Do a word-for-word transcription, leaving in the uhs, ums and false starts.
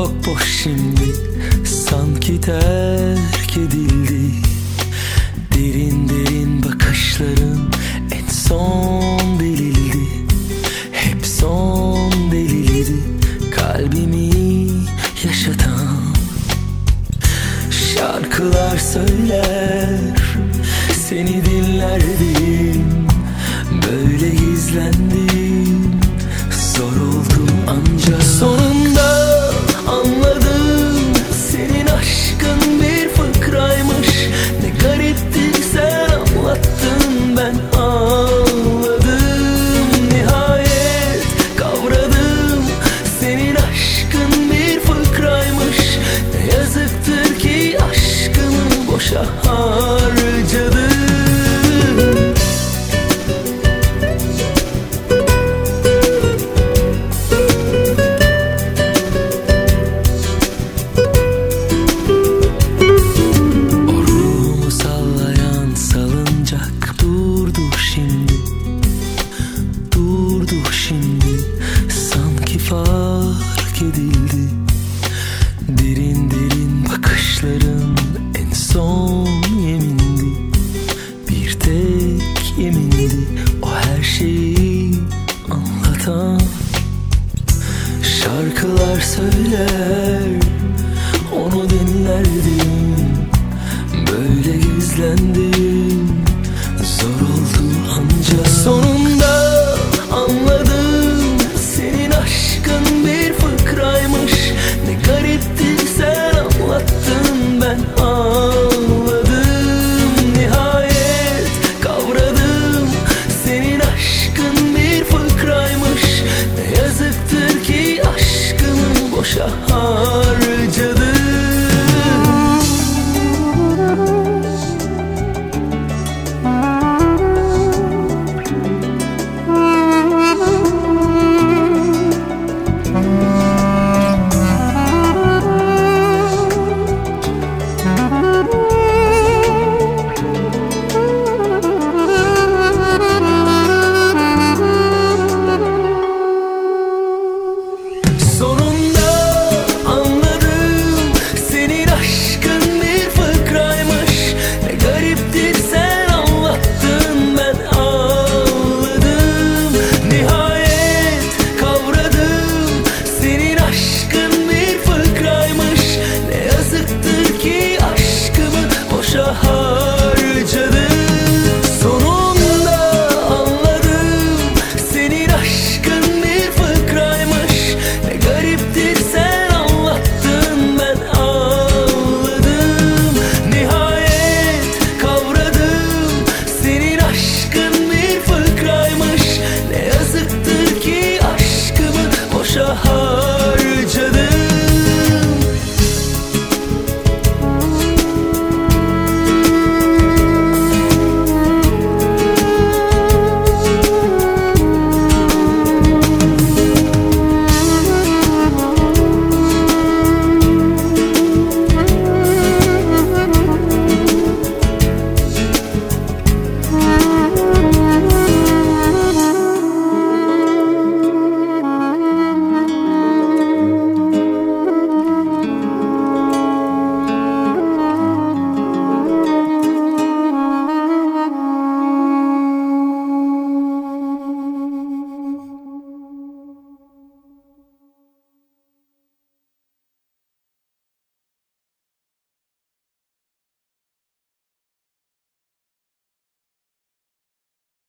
çok boş şimdi, sanki terk edildi. Derin derin bakışların en son delildi. Hep son delildi kalbimi yaşatan. Şarkılar söyler, seni dinlerdim. Böyle gizlendim, zor oldu ancak sonunda anladım. Senin aşkın bir fıkraymış. Ne garipti sen anlattın, ben ağladım. Nihayet kavradım, senin aşkın bir fıkraymış. Ne yazıktır ki aşkımı boşa harcadım. Fark edildi. Derin derin bakışların en son yemindi. Bir tek yemindi, o her şeyi anlatan. Şarkılar söyler, onu dinlerdim. Böyle gizlendim, zor oldu ancak sonunda anladım. Senin aşkın bir fıkraymış. Ne garipti sen anlattın, ben ağladım. Nihayet kavradım, senin aşkın bir fıkraymış. Ne yazıktır ki aşkımı boşa harcadım.